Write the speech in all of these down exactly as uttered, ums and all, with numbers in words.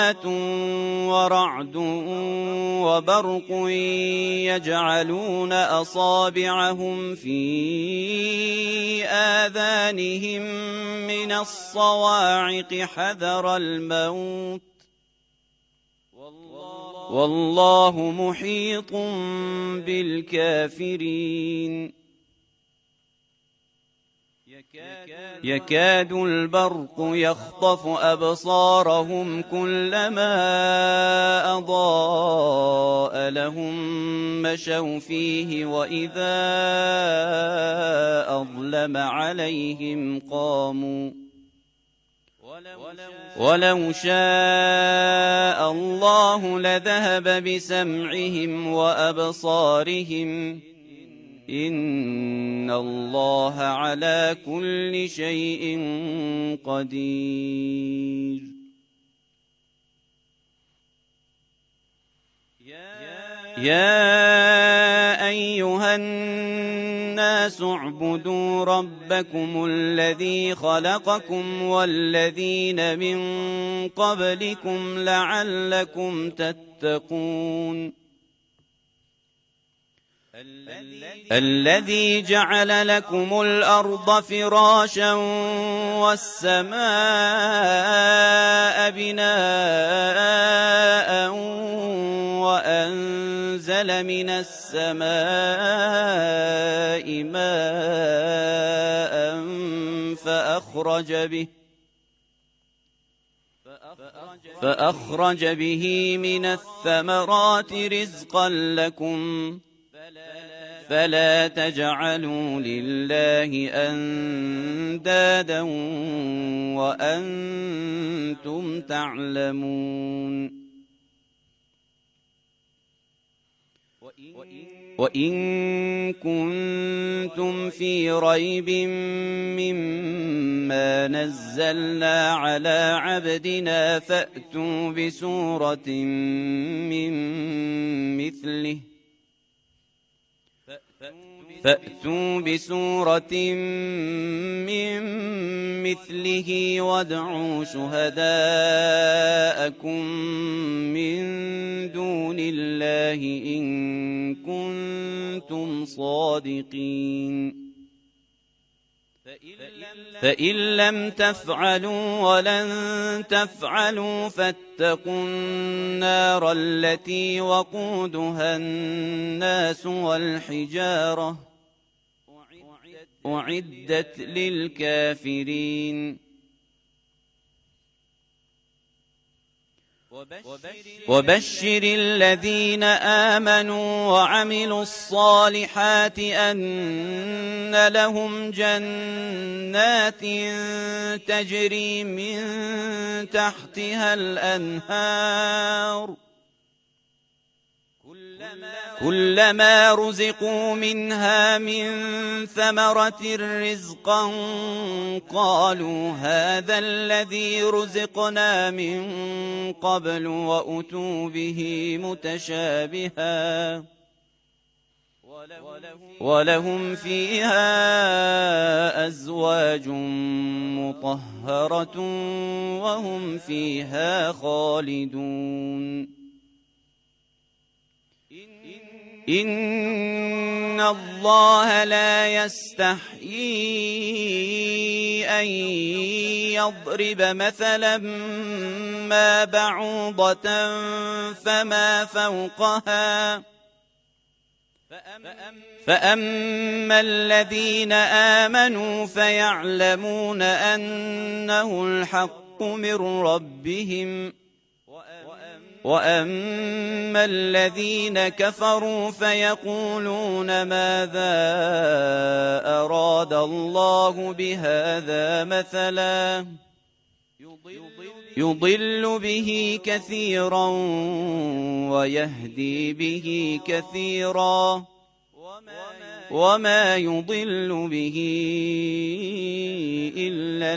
ورعد وبرق يجعلون أصابعهم في آذانهم من الصواعق حذر الموت والله محيط بالكافرين. يكاد البرق يخطف أبصارهم كلما أضاء لهم مشوا فيه وإذا أظلم عليهم قاموا ولو شاء الله لذهب بسمعهم وأبصارهم إن الله على كل شيء قدير. يا أيها الناس اعبدوا ربكم الذي خلقكم والذين من قبلكم لعلكم تتقون. الذي جعل لكم الأرض فراشا والسماء بناء وأنزل من السماء ماء فأخرج به فأخرج به من الثمرات رزقا لكم فلا تجعلوا لله أندادا وأنتم تعلمون. وإن كنتم في ريب مما نزلنا على عبدنا فأتوا بسورة من مثله فأتوا بسورة من مثله وادعوا شهداءكم من دون الله إن كنتم صادقين. فإن لم تفعلوا ولن تفعلوا فاتقوا النار التي وقودها الناس والحجارة أعدت للكافرين. وبشر الذين آمنوا وعملوا الصالحات أن لهم جنات تجري من تحتها الأنهار كلما رزقوا منها من ثمرة رزقا قالوا هذا الذي رزقنا من قبل وأتوا به متشابها ولهم فيها أزواج مطهرة وهم فيها خالدون. إن الله لا يستحيي أن يضرب مثلا ما بعوضة فما فوقها فأما الذين آمنوا فيعلمون أنه الحق من ربهم وأما الذين كفروا فيقولون ماذا أراد الله بهذا مثلا يضل به كثيرا ويهدي به كثيرا وما يضل به إلا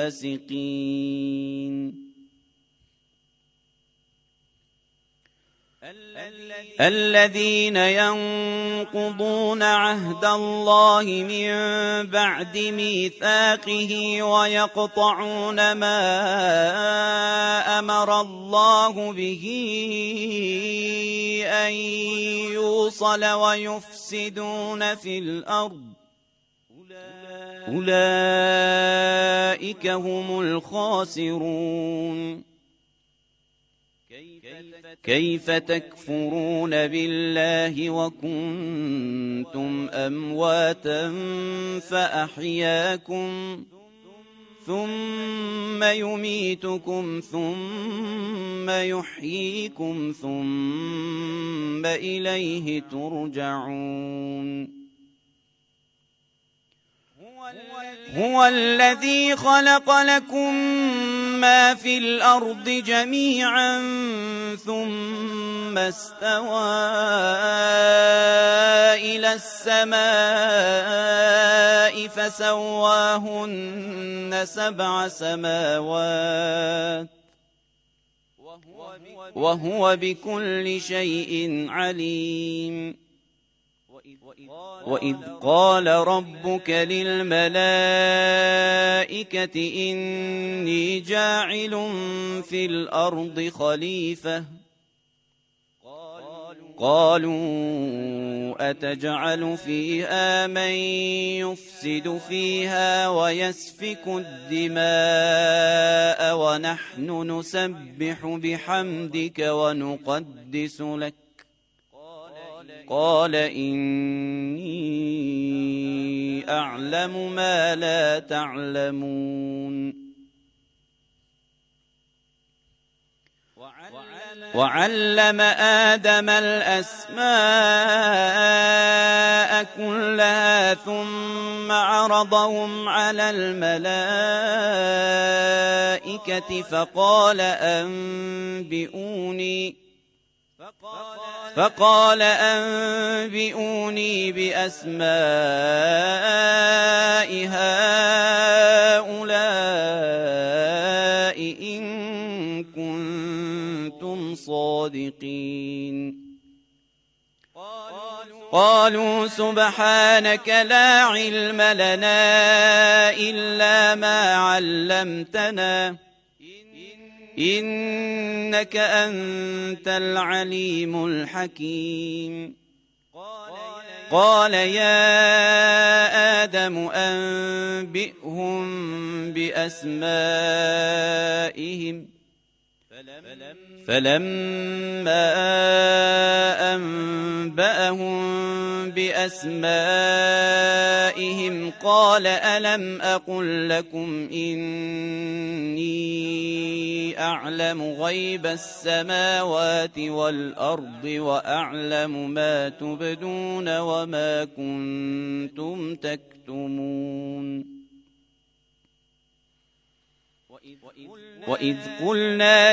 الفاسقين. الذين ينقضون عهد الله من بعد ميثاقه ويقطعون ما أمر الله به أن يوصل ويفسدون في الأرض أولئك هم الخاسرون. كيف تكفرون بالله وكنتم أمواتا فأحياكم ثم يميتكم ثم يحييكم ثم إليه ترجعون. هو الذي خلق لكم ما في الأرض جميعا ثم استوى إلى السماء فسواهن سبع سماوات وهو بكل شيء عليم. وإذ قال ربك للملائكة إني جاعل في الأرض خليفة قالوا أتجعل فيها من يفسد فيها ويسفك الدماء ونحن نسبح بحمدك ونقدس لك قال إني أعلم ما لا تعلمون. وعلم آدم الأسماء كلها ثم عرضهم على الملائكة فقال أنبئوني فقال أنبئوني بأسماء هؤلاء إن كنتم صادقين. قالوا سبحانك لا علم لنا إلا ما علمتنا إنك أنت العليم الحكيم. قال يا آدم أنبئهم بأسمائهم فلما أنبأهم بأسمائهم قال ألم أقل لكم إني أعلم غيب السماوات والأرض وأعلم ما تبدون وما كنتم تكتمون. وإذ قلنا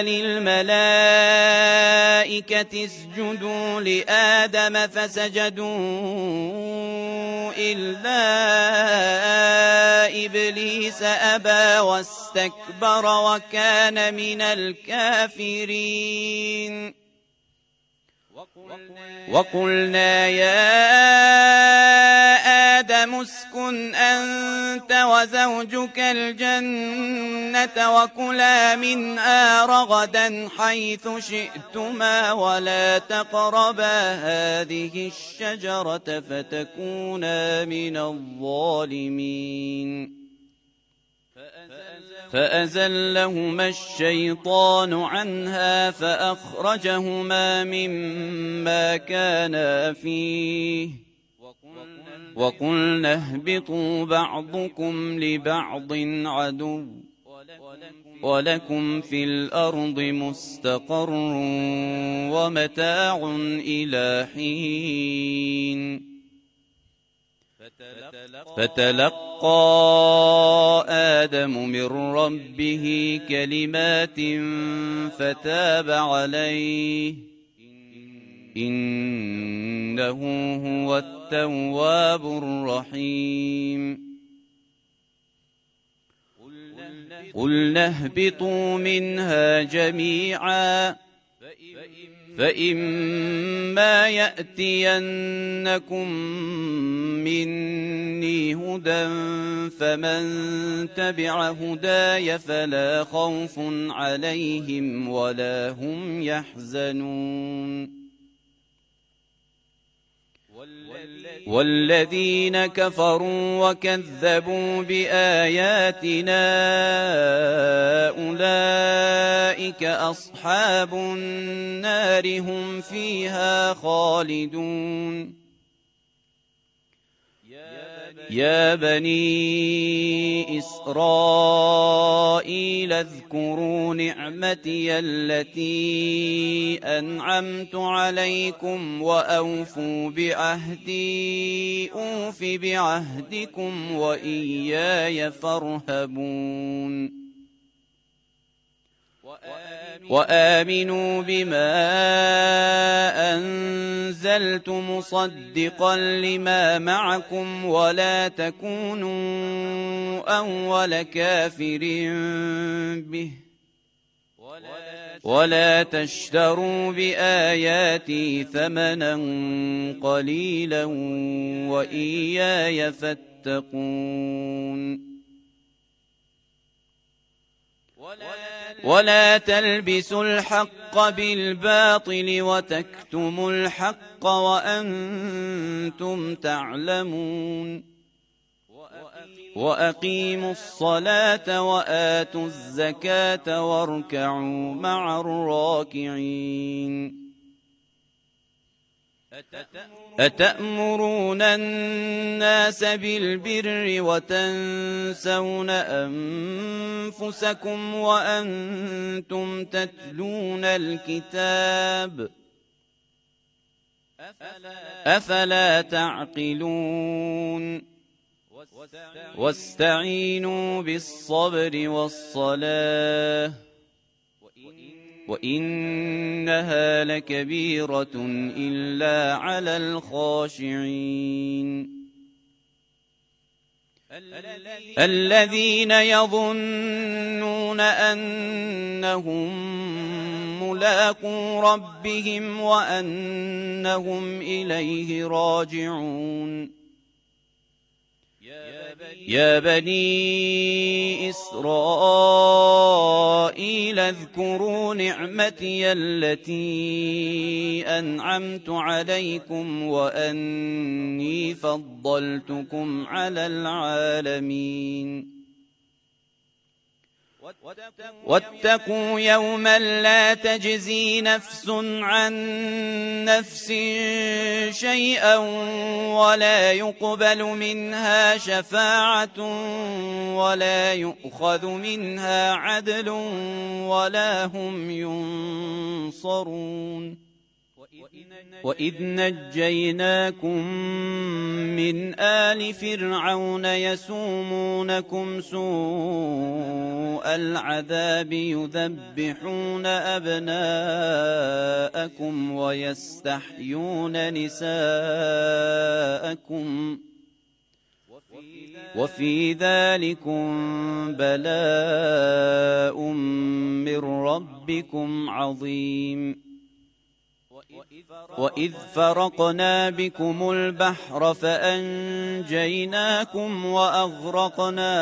للملائكة اسجدوا لآدم فسجدوا إلا إبليس أبى واستكبر وكان من الكافرين. وقلنا يا آدم اسكن أنت وزوجك الجنة وكلا منها رغدا حيث شئتما ولا تقربا هذه الشجرة فتكونا من الظالمين. فأزلهما الشيطان عنها فأخرجهما مما كانا فيه وقلنا اهبطوا بعضكم لبعض عدو ولكم في الأرض مستقر ومتاع إلى حين. فتلقى آدم من ربه كلمات فتاب عليه إنه هو التواب الرحيم. قلنا اهبطوا منها جميعا فإما يأتينكم مني هدى فمن تبع هداي فلا خوف عليهم ولا هم يحزنون والذين كفروا وكذبوا بآياتنا أولئك أصحاب النار هم فيها خالدون يا بني إسرائيل اذكروا نعمتي التي أنعمت عليكم وأوفوا بعهدي أوف بعهدكم وإياي فارهبون وآمنوا بما أنزلت مصدقا لما معكم ولا تكونوا أول كافر به ولا تشتروا بآياتي ثمنا قليلا وإياي فاتقون ولا تلبسوا الحق بالباطل وتكتموا الحق وأنتم تعلمون وأقيموا الصلاة وآتوا الزكاة واركعوا مع الراكعين أتأمرون الناس بالبر وتنسون أنفسكم وأنتم تتلون الكتاب أفلا تعقلون واستعينوا بالصبر والصلاة وإنها لكبيرة إلا على الخاشعين الذين يظنون أنهم ملاقو ربهم وأنهم إليه راجعون يا بني إسرائيل اذكروا نعمتي التي أنعمت عليكم وأني فضلتكم على العالمين واتقوا يوما لا تجزي نفس عن نفس شيئا ولا يقبل منها شفاعة ولا يؤخذ منها عدل ولا هم ينصرون وإذ نجيناكم من آل فرعون يسومونكم سوء العذاب يذبحون أبناءكم ويستحيون نساءكم وفي ذلكم بلاء من ربكم عظيم وإذ فرقنا بكم البحر فأنجيناكم وأغرقنا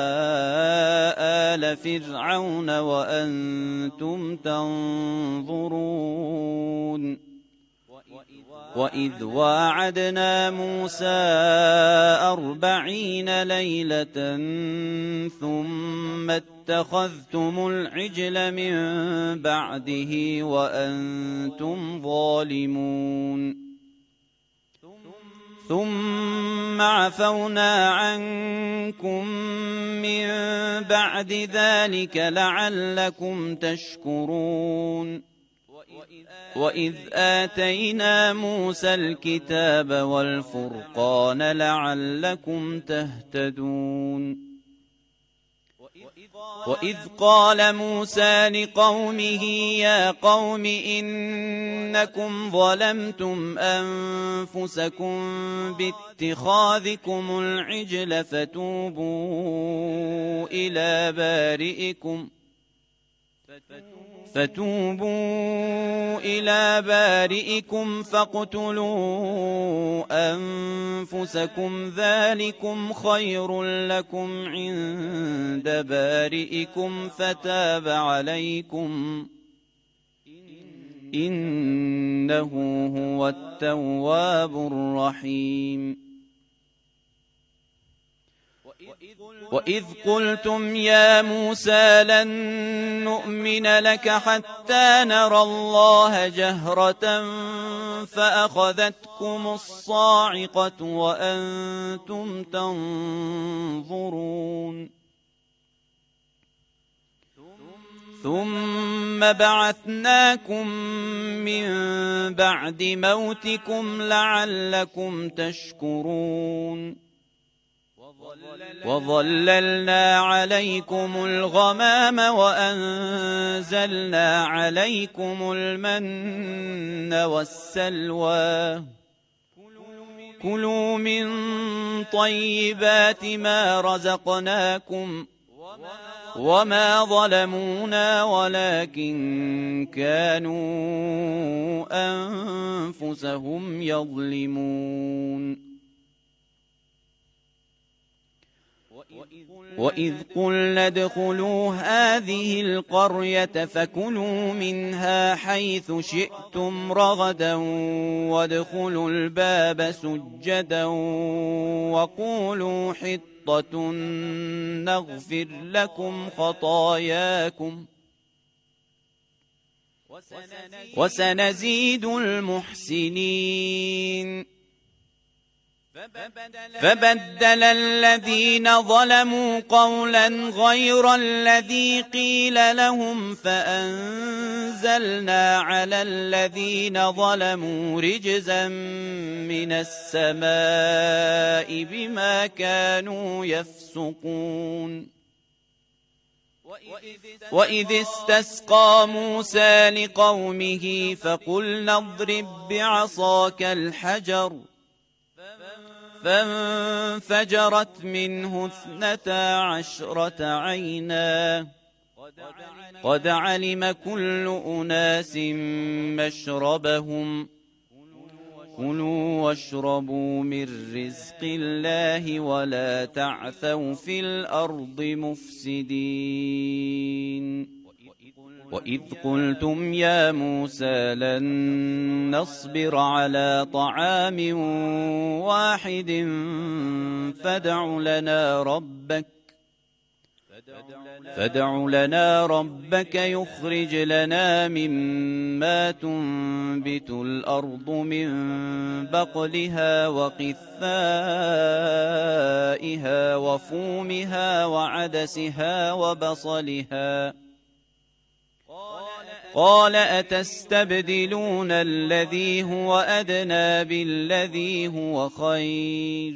آل فرعون وأنتم تنظرون وإذ واعدنا موسى أربعين ليلة ثم اتخذتم العجل من بعده وأنتم ظالمون ثم عفونا عنكم من بعد ذلك لعلكم تشكرون وإذ آتينا موسى الكتاب والفرقان لعلكم تهتدون وإذ قال موسى لقومه يا قوم إنكم ظلمتم أنفسكم باتخاذكم العجل فتوبوا إلى بارئكم فتوبوا إلى بارئكم فاقتلوا أنفسكم ذلكم خير لكم عند بارئكم فتاب عليكم إنه هو التواب الرحيم. وإذ قلتم يا موسى لن نؤمن لك حتى نرى الله جهرة فأخذتكم الصاعقة وأنتم تنظرون ثم بعثناكم من بعد موتكم لعلكم تشكرون وظللنا عليكم الغمام وأنزلنا عليكم المن والسلوى كلوا من طيبات ما رزقناكم وما ظلمونا ولكن كانوا أنفسهم يظلمون. وإذ قلنا ادخلوا هذه القرية فكلوا منها حيث شئتم رغدا وادخلوا الباب سجدا وقولوا حطة نغفر لكم خطاياكم وسنزيد المحسنين. فبدل الذين ظلموا قولا غير الذي قيل لهم فأنزلنا على الذين ظلموا رجزا من السماء بما كانوا يفسقون. وإذ استسقى موسى لقومه فقلنا اضرب بعصاك الحجر فانفجرت منه اثنتا عشرة عينا قد علم كل أناس مشربهم كلوا واشربوا من رزق الله ولا تعثوا في الأرض مفسدين. وإذ قلتم يا موسى لن نصبر على طعام واحد فادع لنا ربك فادع لنا ربك يخرج لنا مما تنبت الأرض من بقلها وقثائها وفومها وعدسها وبصلها قال أتستبدلون الذي هو أدنى بالذي هو خير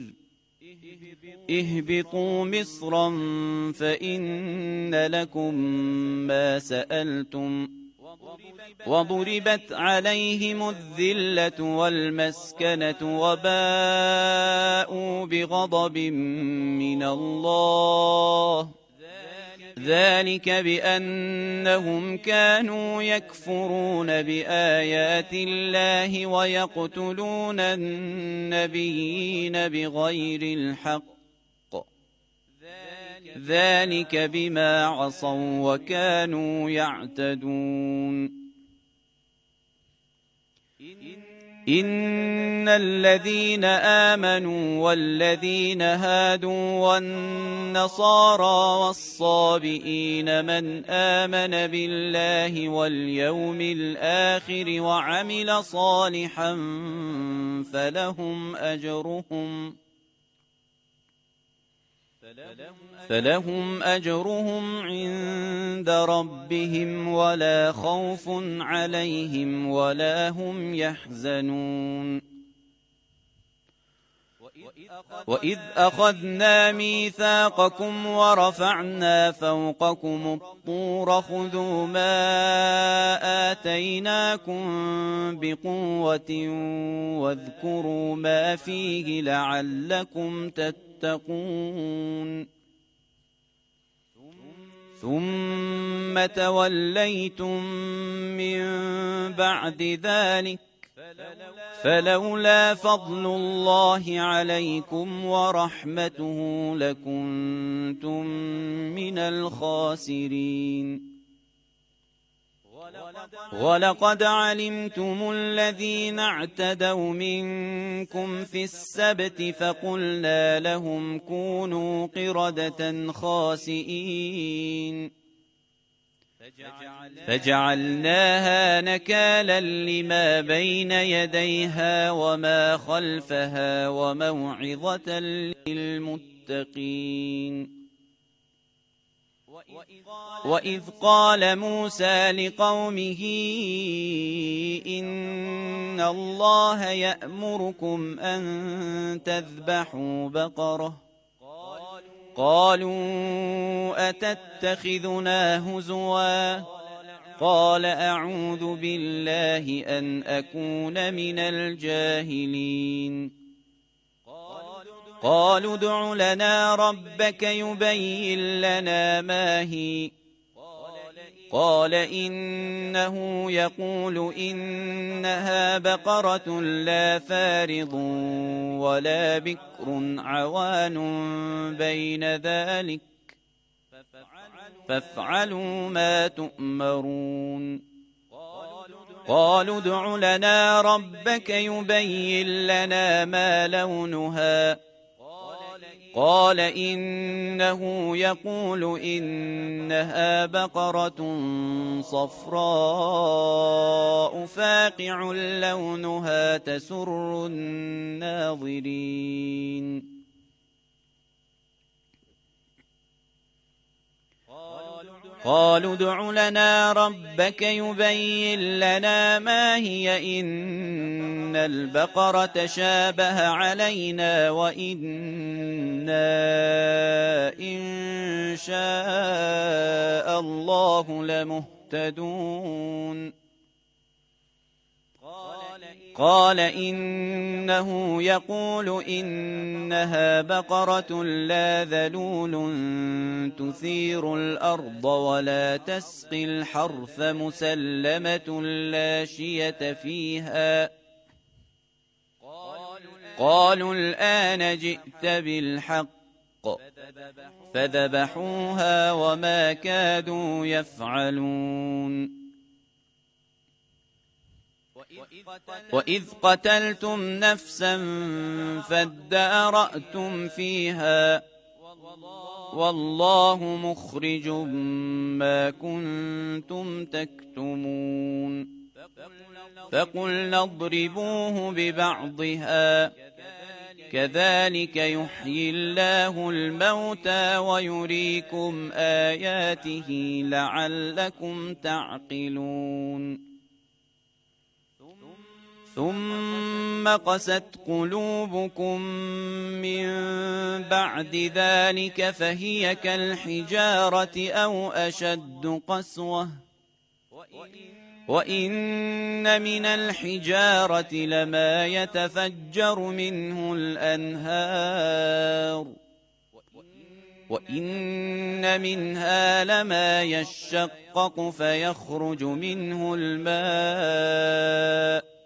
اهبطوا مصرا فإن لكم ما سألتم وضربت عليهم الذلة والمسكنة وباءوا بغضب من الله ذلك بأنهم كانوا يكفرون بآيات الله ويقتلون النبيين بغير الحق ذلك بما عصوا وكانوا يعتدون. إن الذين آمنوا والذين هادوا والنصارى والصابئين من آمن بالله واليوم الآخر وعمل صالحا فلهم أجرهم فلهم أجرهم عند ربهم ولا خوف عليهم ولا هم يحزنون. وإذ أخذنا ميثاقكم ورفعنا فوقكم الطور خذوا ما آتيناكم بقوة واذكروا ما فيه لعلكم تتقون. ثم توليتم من بعد ذلك فلولا فضل الله عليكم ورحمته لكنتم من الخاسرين. ولقد علمتم الذين اعتدوا منكم في السبت فقلنا لهم كونوا قردة خاسئين فجعلناها نكالا لما بين يديها وما خلفها وموعظة للمتقين. وإذ قال موسى لقومه إن الله يأمركم أن تذبحوا بقرة قالوا أتتخذنا هزوا قال أعوذ بالله أن أكون من الجاهلين. قالوا ادع لنا ربك يبين لنا ما هي قال إنه يقول إنها بقرة لا فارض ولا بكر عوان بين ذلك فافعلوا ما تؤمرون. قالوا ادع لنا ربك يبين لنا ما لونها قال إنه يقول إنها بقرة صفراء فاقع لونها تسر الناظرين. قالوا ادع لنا ربك يبين لنا ما هي إن البقرة شابه علينا وإنا إن شاء الله لمهتدون. قال إنه يقول إنها بقرة لا ذلول تثير الأرض ولا تسقي الحرث مسلمة لا شية فيها. قالوا الآن جئت بالحق فذبحوها وما كادوا يفعلون. وإذ قتلتم نفسا فادارأتم فيها والله مخرج ما كنتم تكتمون. فقلنا اضربوه ببعضها كذلك يحيي الله الموتى ويريكم آياته لعلكم تعقلون. ثم قست قلوبكم من بعد ذلك فهي كالحجارة أو أشد قسوة وإن من الحجارة لما يتفجر منه الأنهار وإن منها لما يشقق فيخرج منه الماء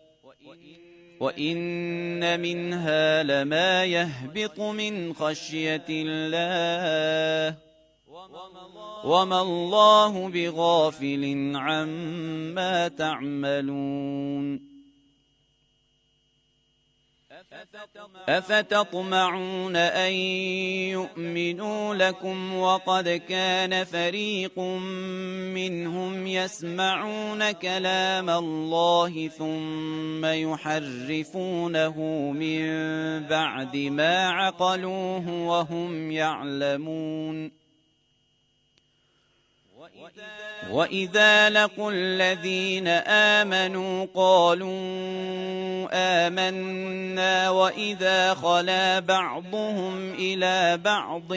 وإن منها لما يهبط من خشية الله وما الله بغافل عما تعملون. أفتطمعون أن يؤمنوا لكم وقد كان فريق منهم يسمعون كلام الله ثم يحرفونه من بعد ما عقلوه وهم يعلمون. وإذا لقوا الذين آمنوا قالوا آمنا وإذا خلا بعضهم إلى بعض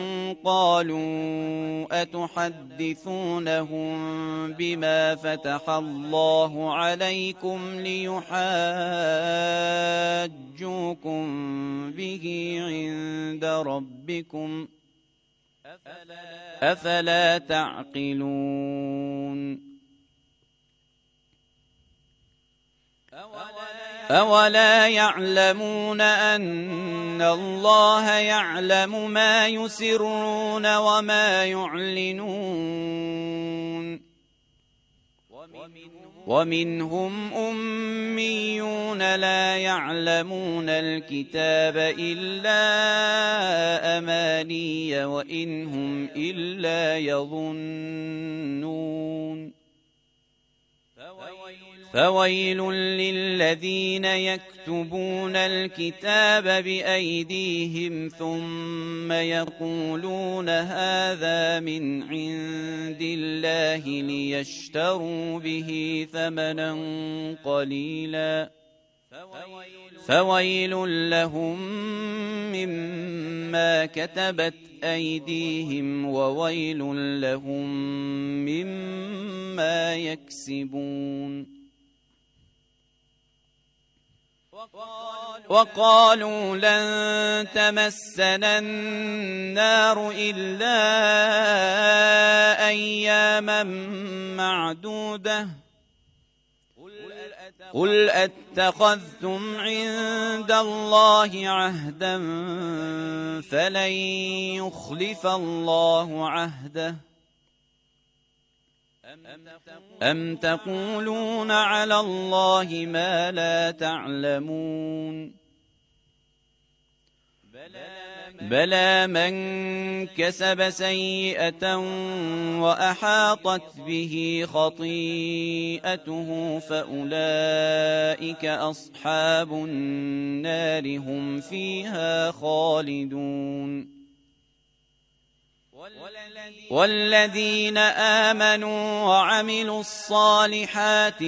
قالوا أتحدثونهم بما فتح الله عليكم ليحاجوكم به عند ربكم أفلا تعقلون أولا يعلمون أن الله يعلم ما يسرون وما يعلنون ومنهم أميون لا يعلمون الكتاب إلا أماني وإن هم إلا يظنون فويل للذين يكتبون الكتاب بأيديهم ثم يقولون هذا من عند الله ليشتروا به ثمنا قليلا فويل لهم مما كتبت أيديهم وويل لهم مما يكسبون وقالوا لن تمسنا النار إلا أياما معدودة قل أتخذتم عند الله عهدا فلن يخلف الله عهده أم تقولون على الله ما لا تعلمون بلى من كسب سيئة وأحاطت به خطيئته فأولئك أصحاب النار هم فيها خالدون والذين آمنوا وعملوا الصالحات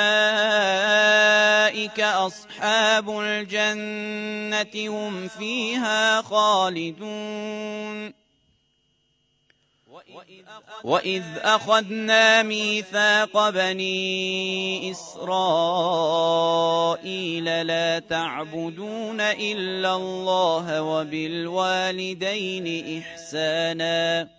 أولئك أصحاب الجنة هم فيها خالدون وإذ أخذنا ميثاق بني إسرائيل لا تعبدون إلا الله وبالوالدين إحسانا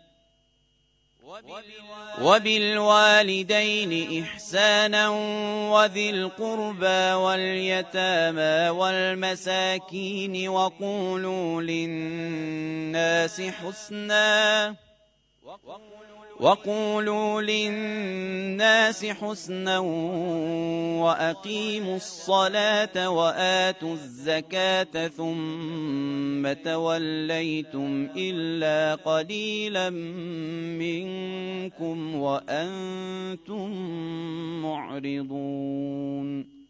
وبالوالدين إحسانا وذي القربى واليتامى والمساكين وقولوا للناس حسنا وقولوا للناس حسنا وأقيموا الصلاة وآتوا الزكاة ثم توليتم إلا قليلا منكم وأنتم معرضون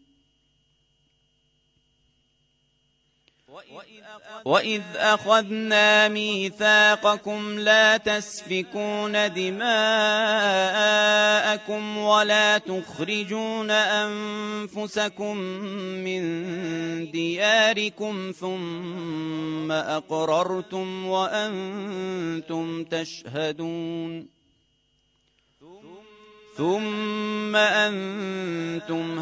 وإذ أخذنا ميثاقكم لا تسفكون دماءكم ولا تخرجون أنفسكم من دياركم ثم أقررتم وأنتم تشهدون ثم أنتم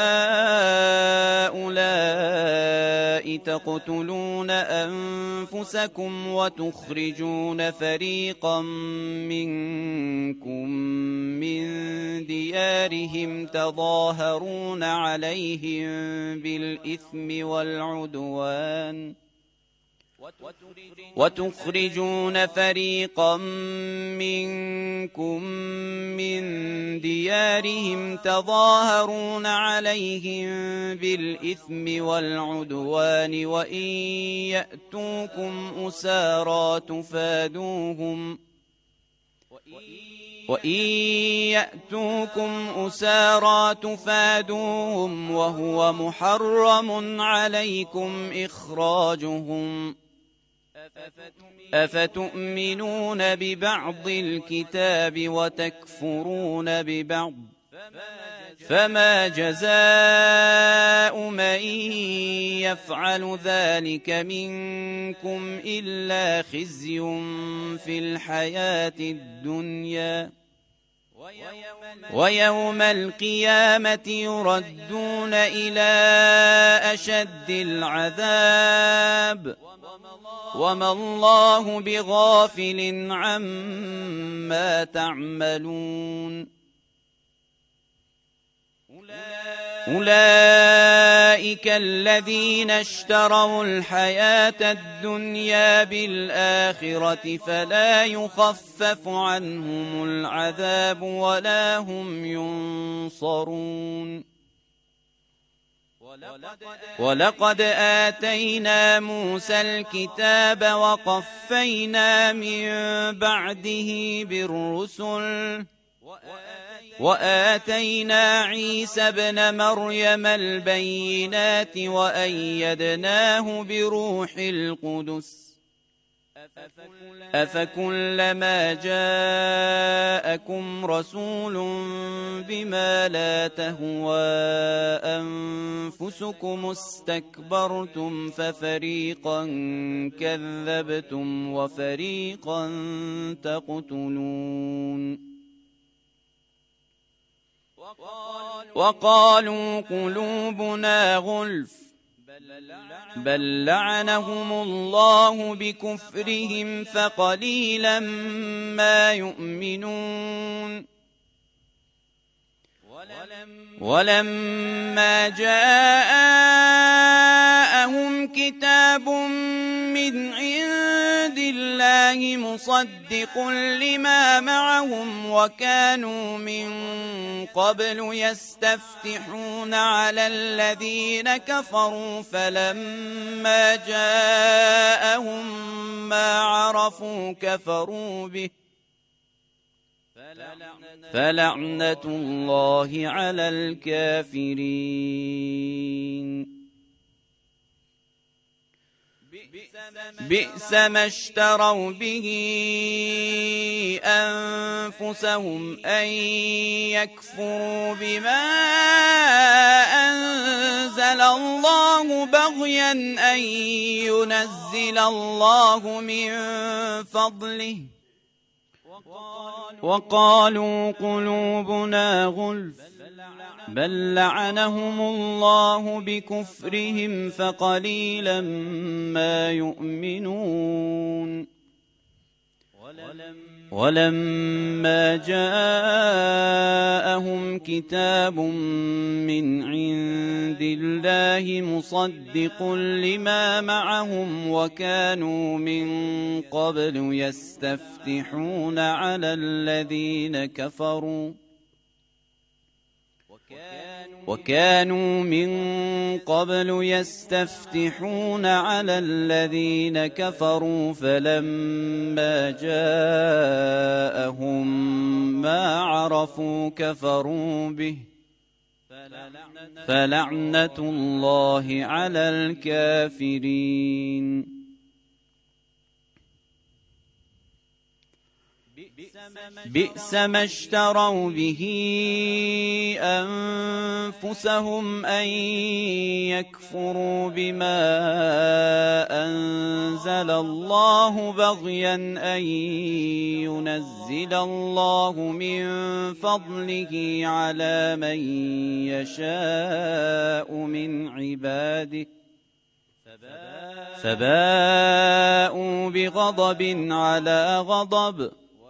هؤلاء تقتلون أنفسكم وتخرجون فريقا منكم من ديارهم تظاهرون عليهم بالإثم والعدوان وتخرجون فريقا منكم من ديارهم تظاهرون عليهم بالإثم والعدوان وإن يأتوكم أسارى تفادوهم وإن يأتوكم أسارى تفادوهم وهو محرم عليكم إخراجهم أفتؤمنون ببعض الكتاب وتكفرون ببعض فما جزاء من يفعل ذلك منكم إلا خزي في الحياة الدنيا ويوم القيامة يردون إلى أشد العذاب وما الله بغافل عما تعملون أولئك الذين اشتروا الحياة الدنيا بالآخرة فلا يخفف عنهم العذاب ولا هم ينصرون ولقد آتينا موسى الكتاب وقفينا من بعده بالرسل وآتينا عيسى ابن مريم البينات وأيدناه بروح القدس أفكلما جاءكم رسول بما لا تهوى أنفسكم استكبرتم ففريقا كذبتم وفريقا تقتلون وقالوا قلوبنا غلف بل لعنهم الله بكفرهم فقليلا ما يؤمنون ولما جاءهم كتاب من عند الله مصدق لما معهم وكانوا من قبل يستفتحون على الذين كفروا فلما جاءهم ما عرفوا كفروا به فلعنة الله على الكافرين بئس ما اشتروا به أنفسهم أن يكفروا بما أنزل الله بغيا أن ينزل الله من فضله وقالوا قلوبنا غلف بل لعنهم الله بكفرهم فقليلا ما يؤمنون ولما جاءهم كتاب من عند الله مصدق لما معهم وكانوا من قبل يستفتحون على الذين كفروا وكانوا من قبل يستفتحون على الذين كفروا فلما جاءهم ما عرفوا كفروا به فلعنة الله على الكافرين بئس ما اشتروا به أنفسهم أن يكفروا بما أنزل الله بغيا أن ينزل الله من فضله على من يشاء من عباده فباءوا بغضب على غضب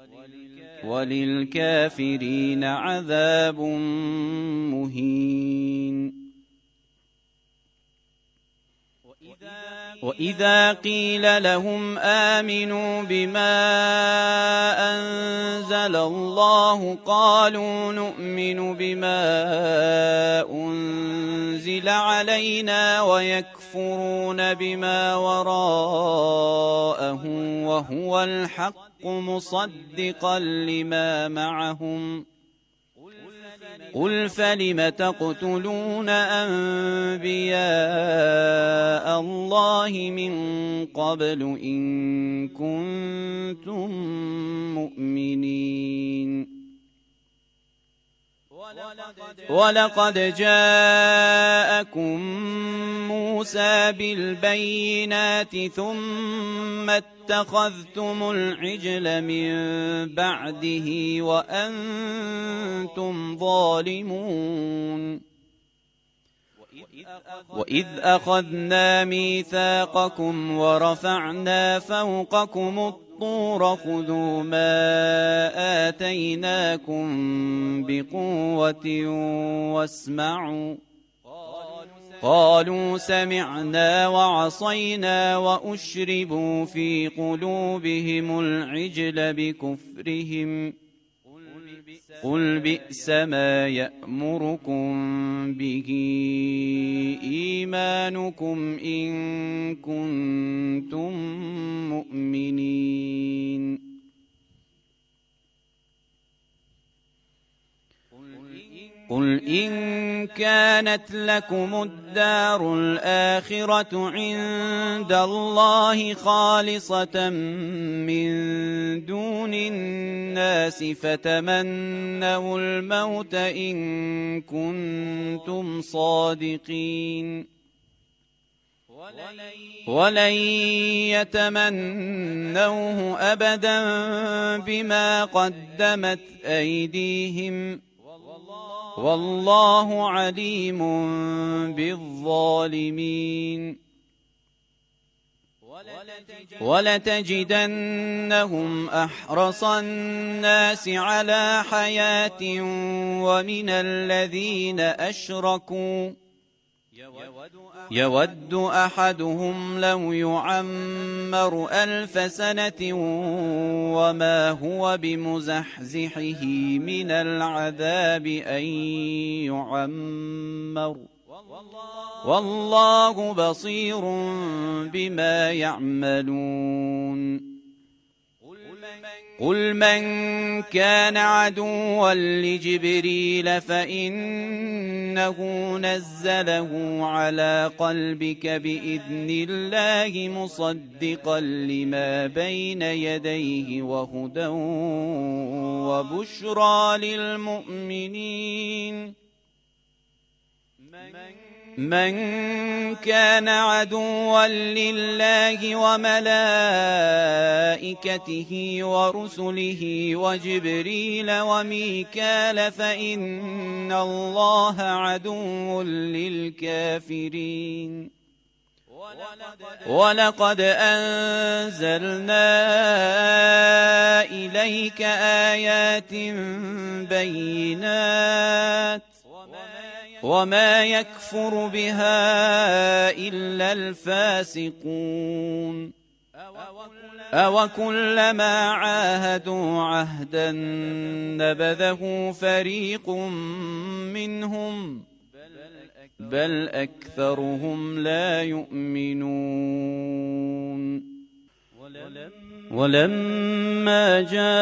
وللكافرين عذاب مهين وإذا قيل لهم آمنوا بما أنزل الله قالوا نؤمن بما أنزل علينا ويكفرون بما وراءه وهو الحق مصدقا لما معهم قل فلم تقتلون أنبياء الله من قبل إن كنتم مؤمنين ولقد جاءكم موسى بالبينات ثم اتخذتم العجل من بعده وأنتم ظالمون وإذ أخذنا ميثاقكم ورفعنا فوقكم الطور خذوا ما آتيناكم بقوة واسمعوا قالوا سمعنا وعصينا وأشربوا في قلوبهم العجل بكفرهم قل بئس ما يأمركم به إيمانكم إن كنتم مؤمنين قل إن كانت لكم الدار الآخرة عند الله خالصة من دون الناس فتمنوا الموت إن كنتم صادقين ولن يتمنوه أبدا بما قدمت أيديهم والله عليم بالظالمين ولتجدنهم أحرص الناس على حياة ومن الذين أشركوا يود أحدهم لو يعمر ألف سنة وما هو بمزحزحه من العذاب أن يعمر والله بصير بما يعملون قل من كان عدوا لجبريل فإنه نزله على قلبك بإذن الله مصدقا لما بين يديه وهدى وبشرى للمؤمنين من كان عدوا لله وملائكته ورسله وجبريل وميكال فإن الله عدو للكافرين ولقد أنزلنا إليك آيات بينات وما يكفر بها إلا الفاسقون أوكلما عاهدوا عهدا نبذه فريق منهم بل أكثرهم لا يؤمنون ولما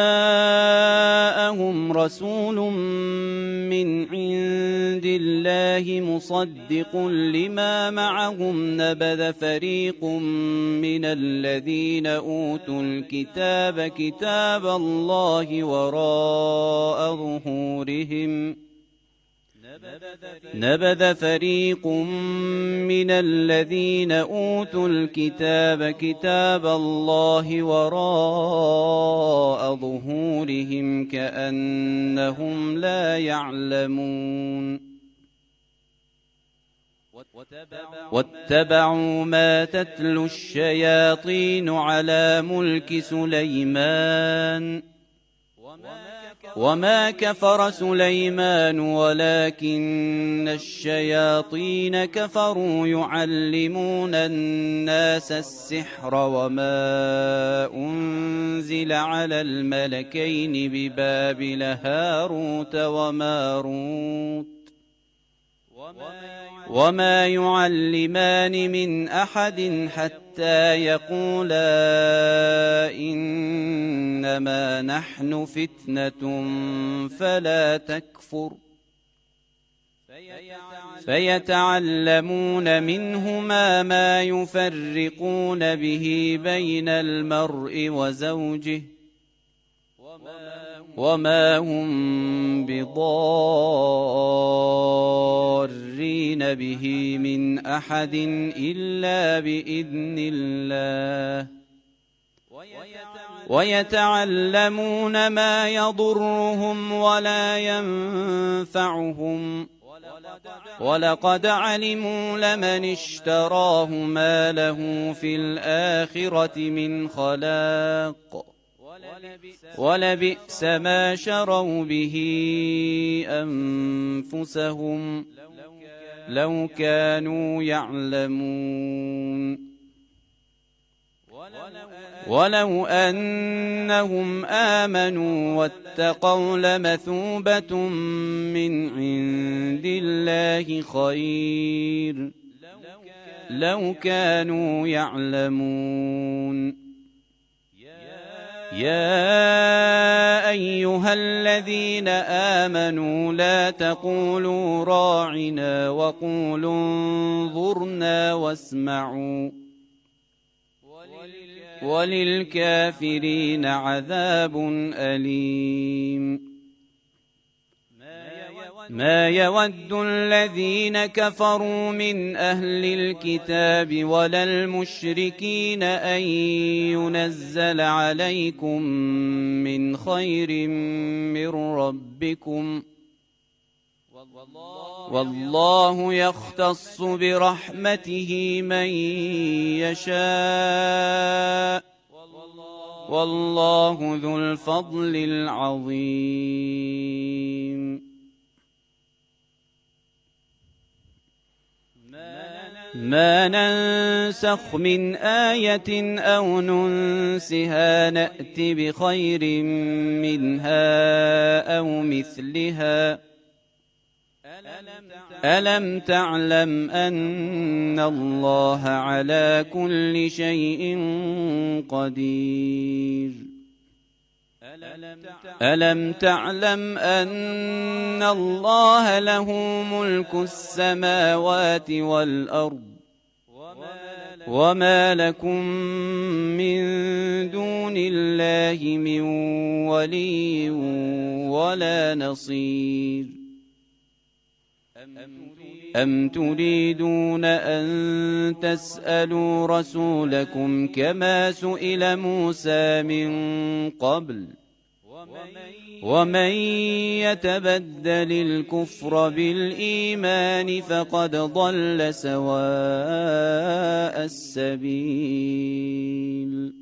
جاءهم رسول من عند الله مصدق لما معهم نبذ فريق من الذين أوتوا الكتاب كتاب الله وراء ظهورهم نبذ فريق من الذين أوتوا الكتاب كتاب الله وراء ظهورهم كأنهم لا يعلمون واتبعوا ما تتلو الشياطين على ملك سليمان وما كفر سليمان ولكن الشياطين كفروا يعلمون الناس السحر وما أنزل على الملكين ببابل هاروت وماروت وما يعلمان من أحد حتى يقولا إنما نحن فتنة فلا تكفر فيتعلمون منهما ما يفرقون به بين المرء وزوجه وما هم بضارين به من أحد إلا بإذن الله ويتعلمون ما يضرهم ولا ينفعهم ولقد علموا لمن اشتراه ما له في الآخرة من خلاق ولبئس ما شروا به أنفسهم لو كانوا يعلمون ولو أنهم آمنوا واتقوا لمثوبة من عند الله خير لو كانوا يعلمون يا أيها الذين آمنوا لا تقولوا راعنا وقولوا انظرنا واسمعوا وللكافرين عذاب أليم ما يود الذين كفروا من أهل الكتاب ولا المشركين أن ينزل عليكم من خير من ربكم والله يختص برحمته من يشاء والله ذو الفضل العظيم ما ننسخ من آية أو ننسها نأت بخير منها أو مثلها ألم تعلم أن الله على كل شيء قدير ألم تعلم أن الله له ملك السماوات والأرض وما لكم من دون الله من ولي ولا نصير أم تريدون أن تسألوا رسولكم كما سئل موسى من قبل ومن يتبدل الكفر بالإيمان فقد ضل سواء السبيل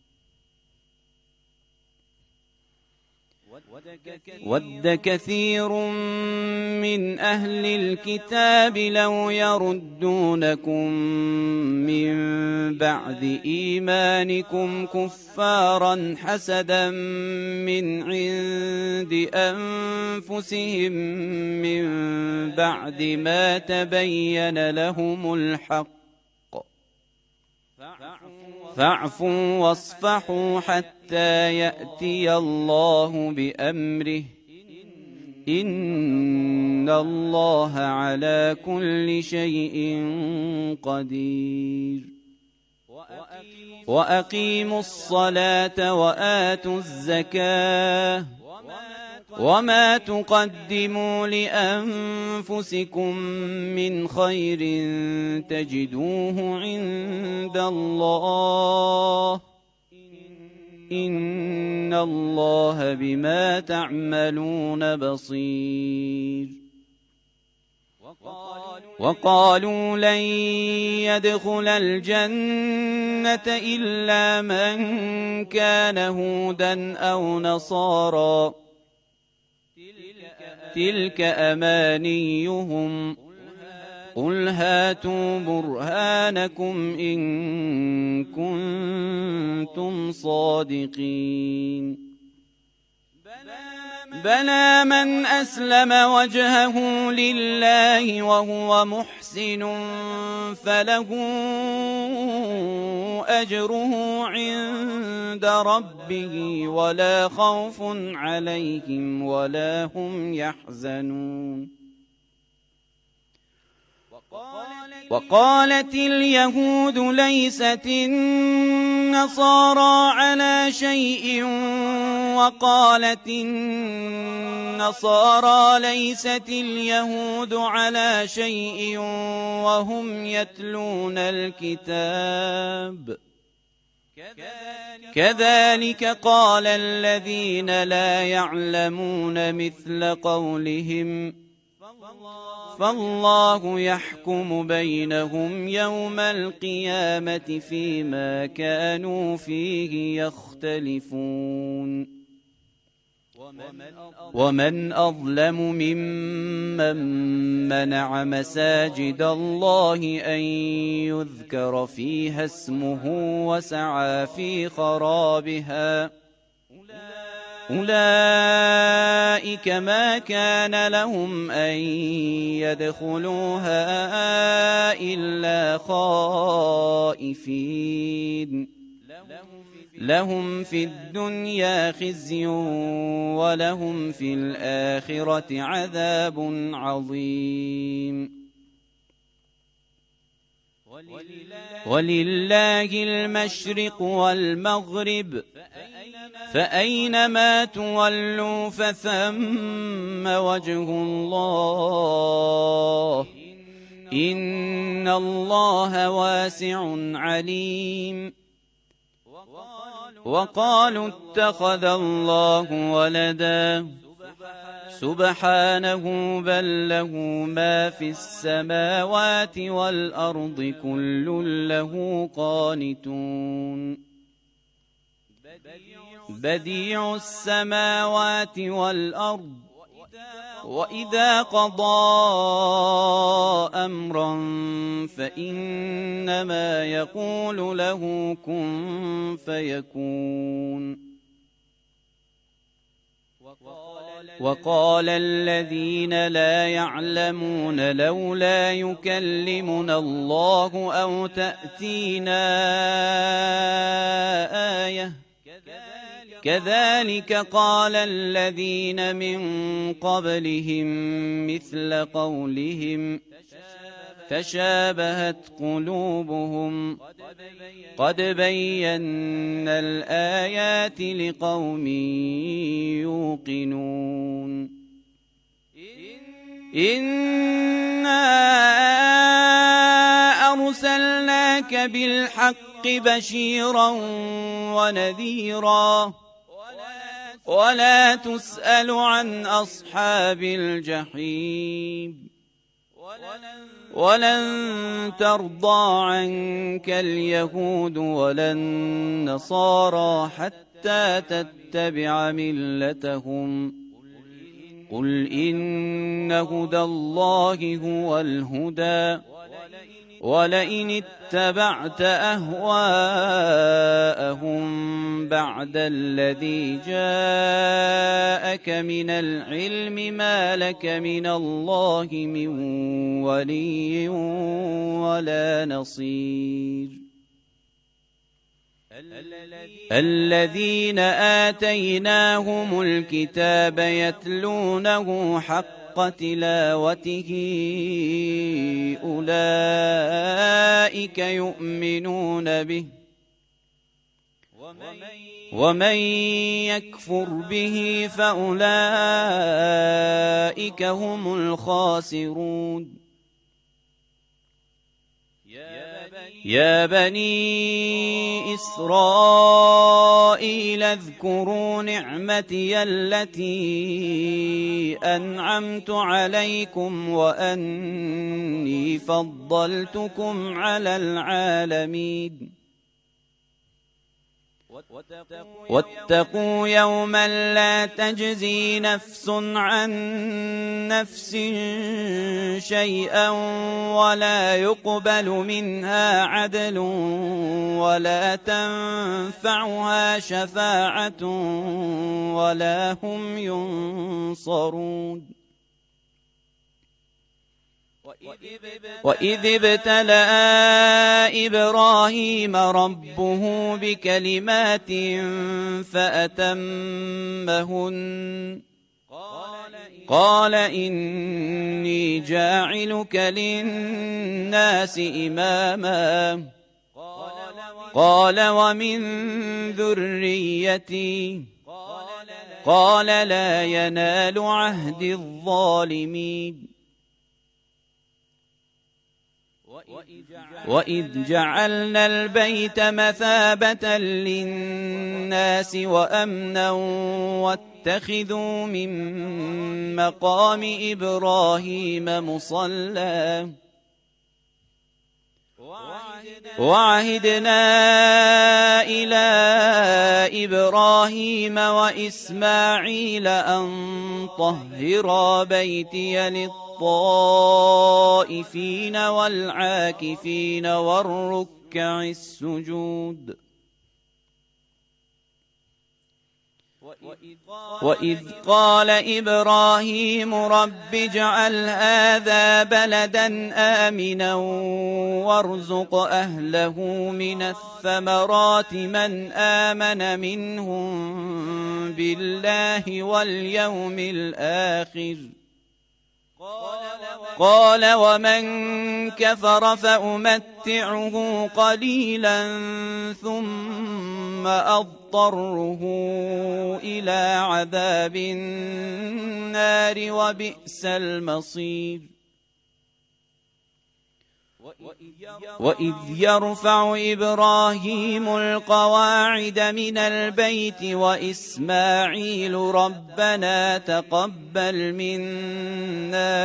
ود كثير من أهل الكتاب لو يردونكم من بعد إيمانكم كفارا حسدا من عند أنفسهم من بعد ما تبين لهم الحق فاعفوا واصفحوا حتى يأتي الله بأمره إن الله على كل شيء قدير وأقيموا الصلاة وآتوا الزكاة وما تقدموا لأنفسكم من خير تجدوه عند الله إن الله بما تعملون بصير وقالوا لن يدخل الجنة إلا من كان هودا أو نصارى تلك أمانيهم قل هاتوا برهانكم إن كنتم صادقين بلى من أسلم وجهه لله وهو محسن فله أجره عند ربه ولا خوف عليهم ولا هم يحزنون وقالت اليهود ليست النصارى على شيء وقالت النصارى ليست اليهود على شيء وهم يتلون الكتاب كذلك قال الذين لا يعلمون مثل قولهم فالله يحكم بينهم يوم القيامة فيما كانوا فيه يختلفون. ومن أظلم ممن منع مساجد الله أن يذكر فيها اسمه وسعى في خرابها أولئك ما كان لهم أن يدخلوها إلا خائفين لهم في الدنيا خزي ولهم في الآخرة عذاب عظيم. ولله المشرق والمغرب فأينما تولوا فثم وجه الله إن الله واسع عليم. وقالوا اتخذ الله ولدا سبحانه بل له ما في السماوات والأرض كل له قانتون بديع السماوات والأرض وإذا قضى أمرا فإنما يقول له كن فيكون. وقال الذين لا يعلمون لولا يكلمنا الله أو تأتينا آية كذلك قال الذين من قبلهم مثل قولهم تشابهت قلوبهم قد بينا الآيات لقوم يوقنون. إنا أرسلناك بالحق بشيرا ونذيرا ولا تسأل عن أصحاب الجحيم ولن ترضى عنك اليهود ولا النصارى حتى تتبع ملتهم قل إن هدى الله هو الهدى ولئن اتبعت أهواءهم بعد الذي جاءك من العلم ما لك من الله من ولي ولا نصير. الذين آتيناهم الكتاب يتلونه حق تلاوته أولئك يؤمنون به ومن يكفر به فأولئك هم الخاسرون. يا بني إسرائيل اذكروا نعمتي التي أنعمت عليكم وأني فضلتكم على العالمين. واتقوا يوما لا تجزي نفس عن نفس شيئا ولا يقبل منها عدل ولا تنفعها شفاعة ولا هم ينصرون. وإذ ابتلى إبراهيم ربه بكلمات فأتمهن قال إني جاعلك للناس إماما قال ومن ذريتي قال لا ينال عهد الظالمين. وإذ جعلنا البيت مثابة للناس وأمنا واتخذوا من مقام إبراهيم مصلى وعهدنا إلى إبراهيم وإسماعيل أن طهرا بيتي للطائفين والعاكفين والركع السجود وإذ قال إبراهيم رب اجعل هذا بلدا آمنا وارزق أهله من الثمرات من آمن منهم بالله واليوم الآخر قال ومن كفر فأمتعه قليلا ثم أضطره إلى عذاب النار وبئس المصير وإذ يرفع إبراهيم القواعد من البيت وإسماعيل ربنا تقبل منا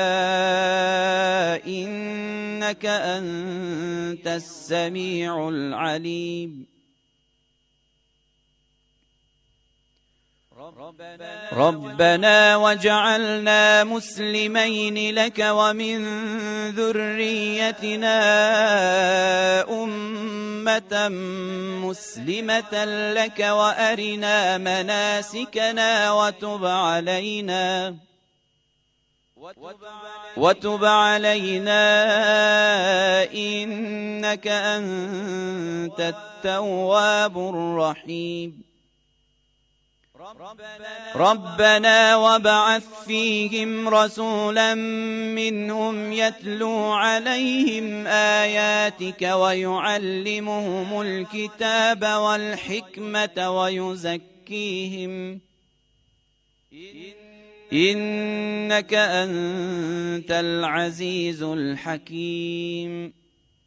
إنك أنت السميع العليم ربنا وجعلنا مسلمين لك ومن ذريتنا أمة مسلمة لك وأرنا مناسكنا وتب علينا وتب علينا إنك أنت التواب الرحيم ربنا وابعث فيهم رسولا منهم يتلو عليهم آياتك ويعلمهم الكتاب والحكمة ويزكيهم إنك أنت العزيز الحكيم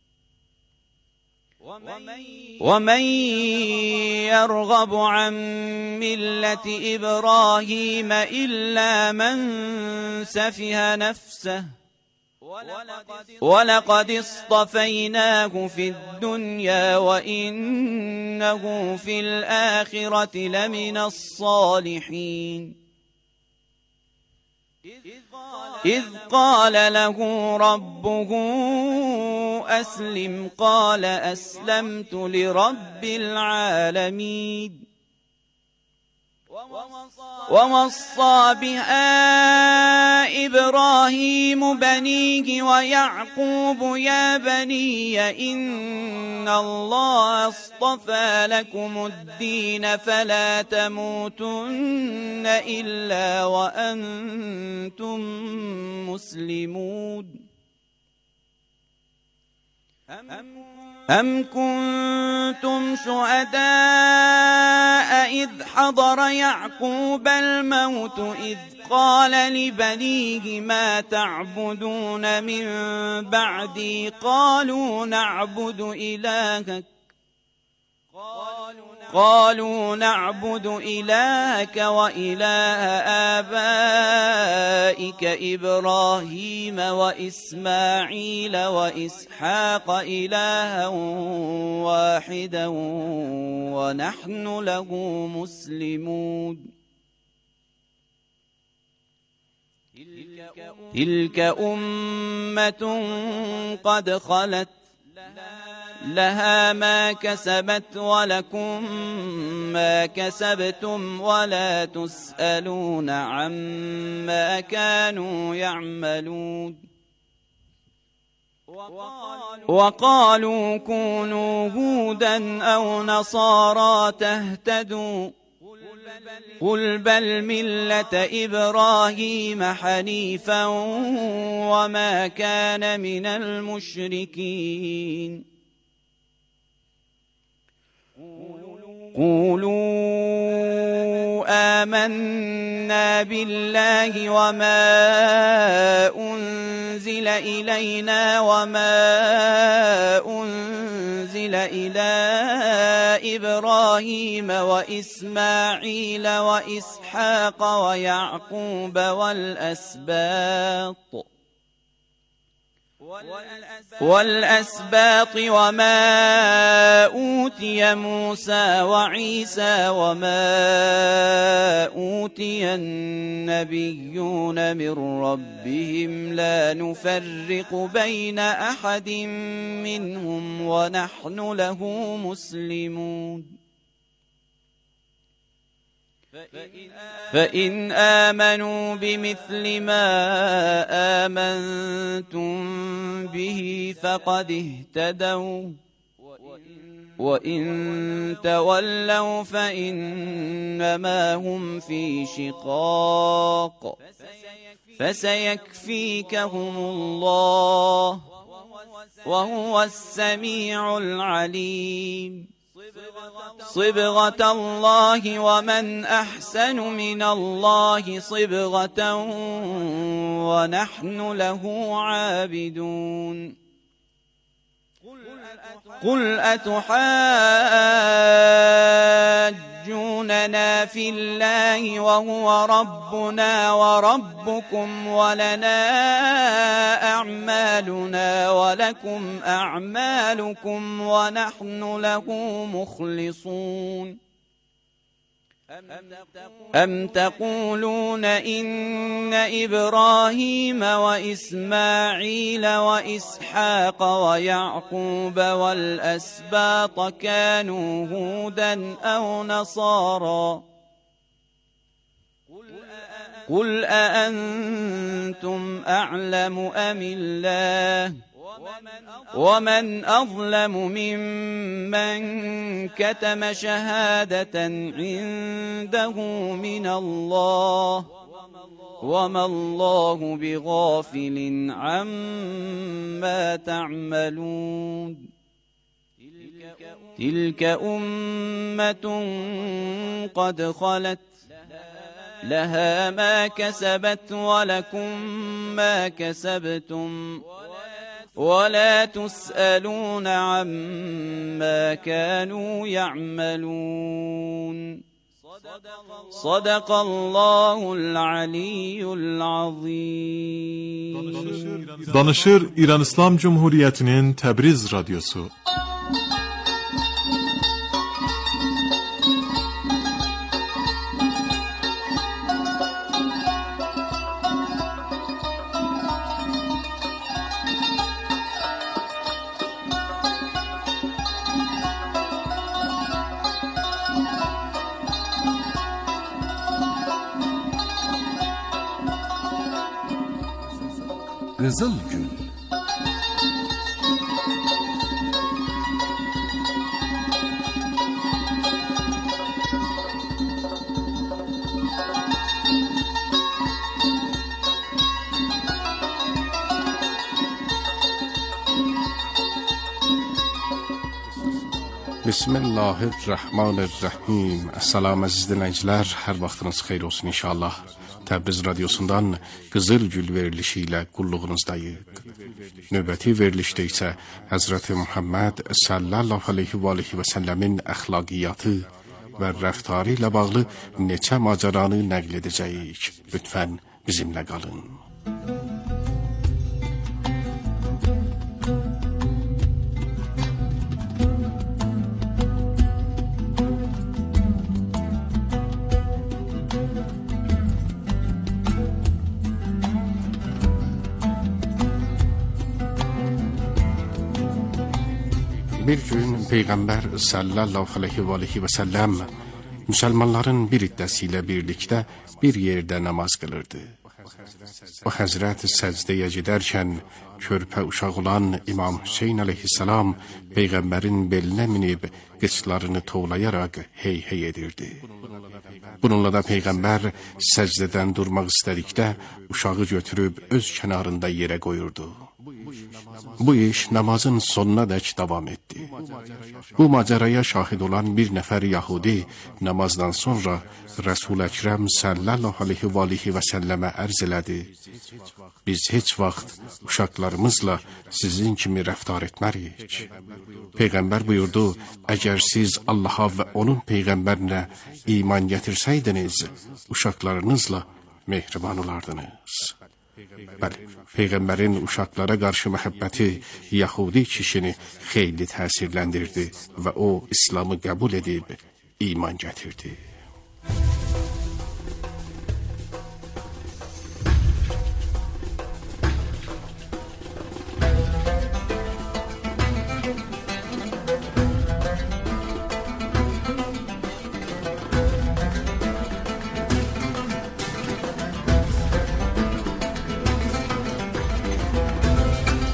ومن يرغب عن ملة إبراهيم إلا من سفه نفسه ولقد اصطفيناه في الدنيا وإنه في الآخرة لمن الصالحين إذ قال له ربه أسلم قال أسلمت لرب العالمين ووصى بها إبراهيم بنيه ويعقوب يا بني إن الله اصطفى لكم الدين فلا تموتن إلا وأنتم مسلمون أم كنتم شهداء إذ حضر يعقوب الموت إذ قال لبنيه ما تعبدون من بعدي قالوا نعبد إلهك قالوا نعبد إلهك وإله آبائك إبراهيم وإسماعيل وإسحاق إلها واحدا ونحن له مسلمون تلك أمة قد خلت لها ما كسبت ولكم ما كسبتم ولا تسألون عما كانوا يعملون وقالوا كونوا هودا أو نصارى تهتدوا قل بل ملة إبراهيم حنيفا وما كان من المشركين قولوا آمنا بالله وما أنزل أنزل إلينا وما أنزل إلى إبراهيم وإسماعيل وإسحاق ويعقوب والأسباط والأسباط وما أوتي موسى وعيسى وما أوتي النبيون من ربهم لا نفرق بين أحد منهم ونحن له مسلمون فإن آمنوا بمثل ما آمنتم به فقد اهتدوا وإن تولوا فإنما هم في شقاق فسيكفيكهم الله وهو السميع العليم صبغة الله ومن أحسن من الله صبغة ونحن له عابدون قل أتحاجوننا في الله وهو ربنا وربكم ولنا أعمالنا ولكم أعمالكم ونحن له مخلصون أم تقولون إن إبراهيم وإسماعيل وإسحاق ويعقوب والأسباط كانوا هودا أو نصارى قل أأنتم أعلم أم الله ومن أظلم ممن كتم شهادة عنده من الله وما الله بغافل عما تعملون تلك أمة قد خلت لها ما كسبت ولكم ما كسبتم ولا تسألون عما كانوا يعملون صدق الله العلي العظيم. Danışır İran İslam Cumhuriyeti'nin Tebriz Radyosu. Kızıl Gül. Bismillahirrahmanirrahim. Assalamu əziz dinləyicilər, hər vaxtınız xeyir olsun inşallah. Təbriz radiosundan Qızıl Gül verilişi ilə qulluğunuzdayıq. Növbəti verilişdə isə Həzrəti Muhammed sallallahu aleyhi və aleyhi və səlləmin əxlaqiyyatı və rəftarı ilə bağlı neçə maceranı nəql edəcəyik. Lütfən bizimlə qalın. Bir gün Peyğəmbər sallallahu aleyhi və aleyhi və səlləm müsəlmanların bir iddəsilə birlikdə bir yerdə namaz qılırdı. O Həzrət səcdəyə gedərkən körpə uşaq olan İmam Hüseyin aleyhissalam Peyğəmbərin belinə minib qıçlarını tovlayaraq hey hey edirdi. Bununla da Peyğəmbər səcdədən durmaq istədikdə uşağı götürüb öz kənarında yerə qoyurdu. Bu iş namazın sonuna dek devam etti. Bu maceraya şahit olan bir nefer Yahudi namazdan sonra Resul-i Ekrem sallallahu aleyhi ve aleyhi ve selleme arz elədi. Biz heç vaxt uşaqlarımızla sizin kimi rəftar etmərik. Peyğəmbər buyurdu, əgər siz Allaha və onun Peyğəmbərinə iman gətirsəydiniz, uşaqlarınızla mehriban olardınız. Bəli, Peyğəmbərin uşaqlara qarşı məhəbbəti Yahudi kişini xeyli təsirləndirdi və o İslamı qəbul edib iman gətirdi.